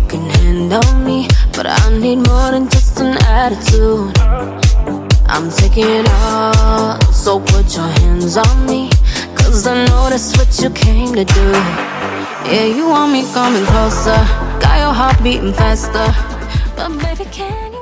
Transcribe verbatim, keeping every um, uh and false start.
can handle me, but I need more than just an attitude. I'm taking it all, so put your hands on me, cause I know that's what you came to do. Yeah, you want me coming closer, got your heart beating faster, but baby, can